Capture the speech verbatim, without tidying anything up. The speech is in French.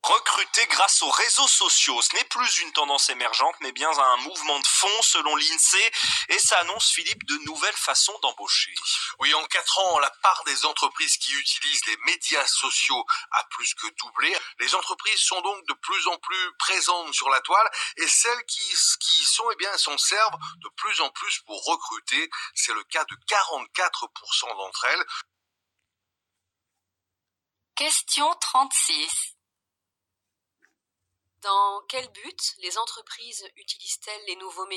Recruter grâce aux réseaux sociaux, ce n'est plus une tendance émergente, mais bien un mouvement de fond selon l'INSEE, et ça annonce, Philippe, de nouvelles façons d'embaucher. Oui, en quatre ans, la part des entreprises qui utilisent les médias sociaux a plus que doublé. Les entreprises sont donc de plus en plus présentes sur la toile, et celles qui, qui sont, eh bien, s'en servent de plus en plus pour recruter. C'est le cas de quarante-quatre pour cent d'entre elles. Question trente-six. Dans quel but les entreprises utilisent-elles les nouveaux médias ?